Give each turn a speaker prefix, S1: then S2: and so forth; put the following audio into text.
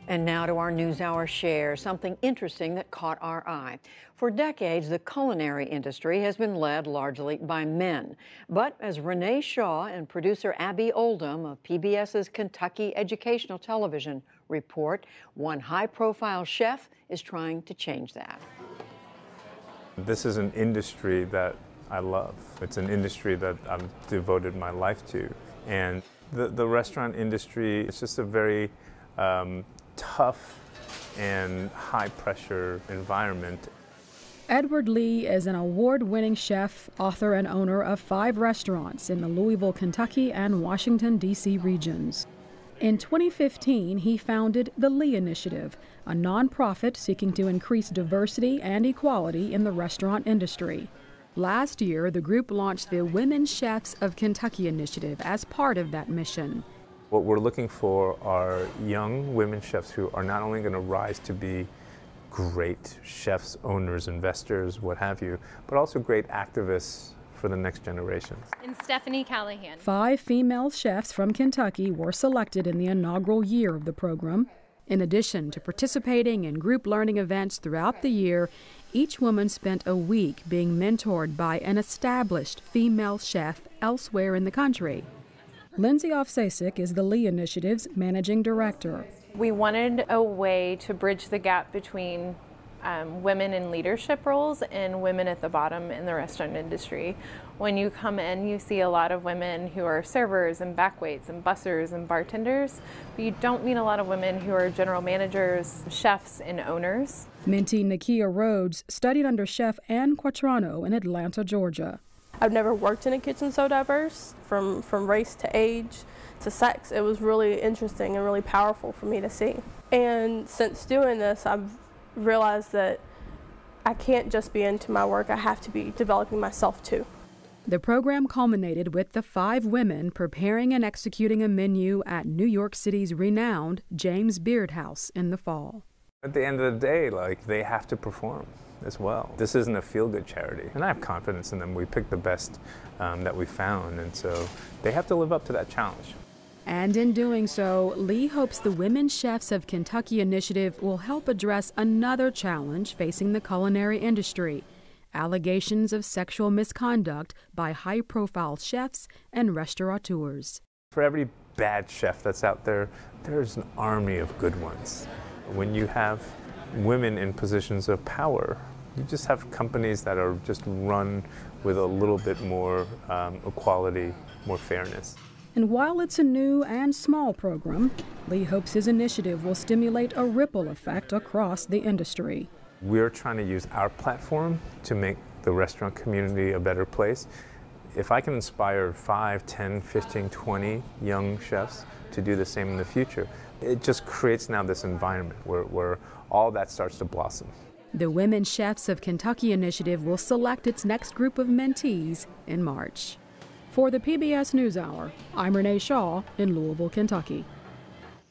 S1: And now to our NewsHour Share, something interesting that caught our eye. For decades, the culinary industry has been led largely by men. But as Renee Shaw and producer Abby Oldham of PBS's Kentucky Educational Television report, one high-profile chef is trying to change that.
S2: This is an industry that I love. It's an industry that I've devoted my life to. And the restaurant industry is just a very tough and high-pressure environment.
S3: Edward Lee is an award-winning chef, author, and owner of 5 restaurants in the Louisville, Kentucky, and Washington, D.C. regions. In 2015, he founded the Lee Initiative, a nonprofit seeking to increase diversity and equality in the restaurant industry. Last year, the group launched the Women Chefs of Kentucky Initiative as part of that mission.
S2: What we're looking for are young women chefs who are not only going to rise to be great chefs, owners, investors, what have you, but also great activists for the next generation.
S4: And Stephanie Callahan.
S3: 5 female chefs from Kentucky were selected in the inaugural year of the program. In addition to participating in group learning events throughout the year, each woman spent a week being mentored by an established female chef elsewhere in the country. Lindsay Ofsasik is the Lee Initiative's managing director.
S4: We wanted a way to bridge the gap between women in leadership roles and women at the bottom in the restaurant industry. When you come in, you see a lot of women who are servers and backwaits and bussers and bartenders, but you don't meet a lot of women who are general managers, chefs, and owners.
S3: Mentee Nakia Rhodes studied under Chef Ann Quattrano in Atlanta, Georgia.
S5: I've never worked in a kitchen so diverse, from race to age to sex. It was really interesting and really powerful for me to see. And since doing this, I've realized that I can't just be into my work, I have to be developing myself too.
S3: The program culminated with the 5 women preparing and executing a menu at New York City's renowned James Beard House in the fall.
S2: At the end of the day, they have to perform as well. This isn't a feel-good charity, and I have confidence in them. We picked the best that we found, and so they have to live up to that challenge.
S3: And in doing so, Lee hopes the Women Chefs of Kentucky Initiative will help address another challenge facing the culinary industry: allegations of sexual misconduct by high-profile chefs and restaurateurs.
S2: For every bad chef that's out there, there's an army of good ones. When you have women in positions of power, you just have companies that are just run with a little bit more equality, more fairness.
S3: And while it's a new and small program, Lee hopes his initiative will stimulate a ripple effect across the industry.
S2: We're trying to use our platform to make the restaurant community a better place. If I can inspire 5, 10, 15, 20 young chefs to do the same in the future, it just creates now this environment where all that starts to blossom.
S3: The Women Chefs of Kentucky Initiative will select its next group of mentees in March. For the PBS NewsHour, I'm Renee Shaw in Louisville, Kentucky.